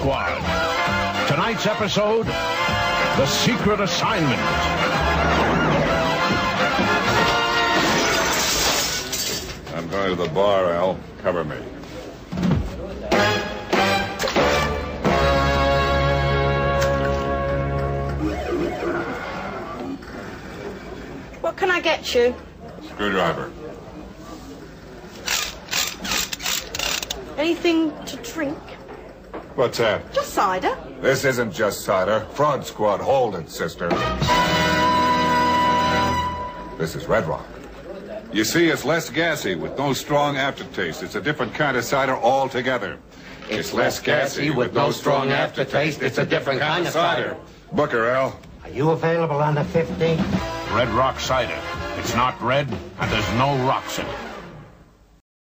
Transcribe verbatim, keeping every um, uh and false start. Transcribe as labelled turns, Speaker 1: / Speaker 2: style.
Speaker 1: Squad. Tonight's episode, The Secret Assignment.
Speaker 2: I'm going to the bar, Al. Cover me.
Speaker 3: What can I get you?
Speaker 2: Screwdriver.
Speaker 3: Anything to drink?
Speaker 2: What's that?
Speaker 3: Just cider.
Speaker 2: This isn't just cider. Fraud Squad, hold it, sister. This is Red Rock. You see, it's less gassy with no strong aftertaste. It's a different kind of cider altogether.
Speaker 4: It's, it's less gassy with no strong aftertaste. It's a different kind of cider.
Speaker 2: Booker, Al.
Speaker 4: Are you available on the fifteenth?
Speaker 1: Red Rock cider. It's not red, and there's no rocks in it.